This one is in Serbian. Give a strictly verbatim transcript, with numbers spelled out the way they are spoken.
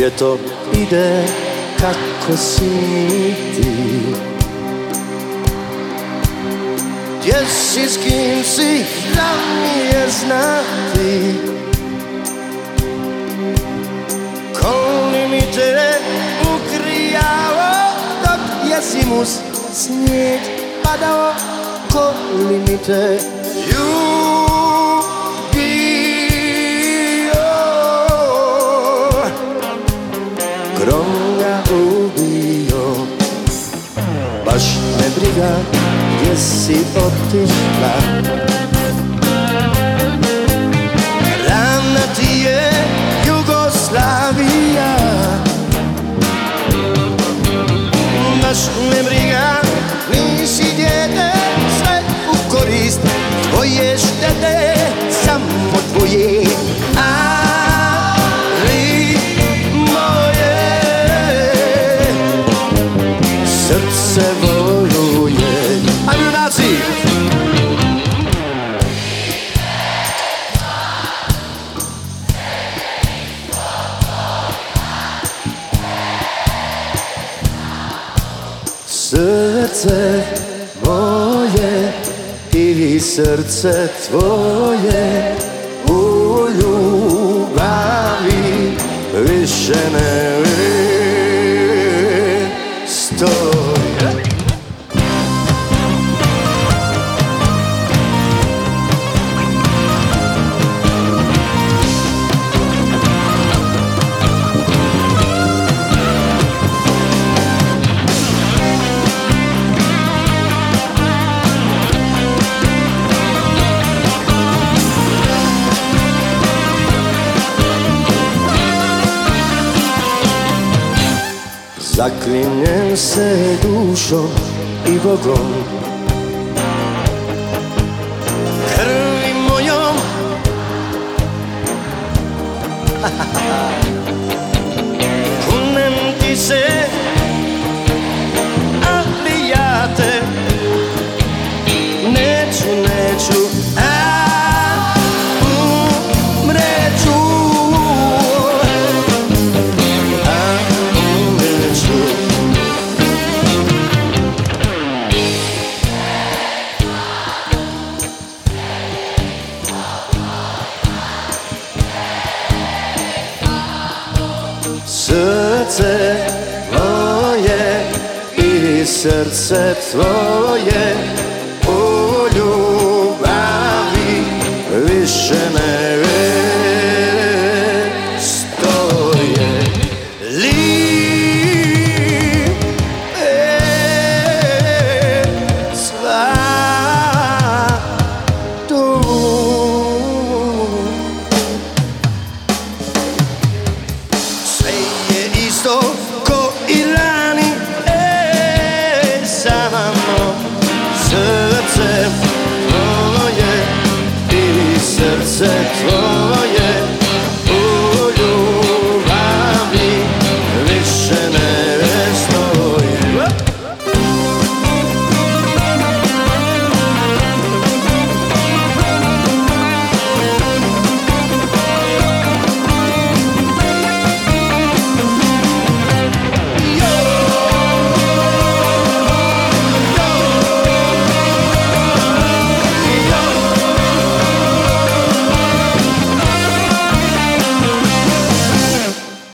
gdje to ide, kako si mi ti. Gdje si, s kim si, da mi je znati. Ko li mi te ukrijao dok je zimus snijeg padao, ko li mi te ljubio. Grom ga ubio, baš me briga gdje si otišla. Ravna ti je Jugoslavija, baš me briga, nisi dijete, sve u korist tvoje štete, samo tvoje. Ali moje srce voluje. Ajde junaci! Srce moje i srce tvoje u ljubavi više ne stoje. Zaklinjem se dušom i Bogom, krvi mojom, kunem ti se, ali ja te neću, neću, a umreću. Srce moje i srce tvoje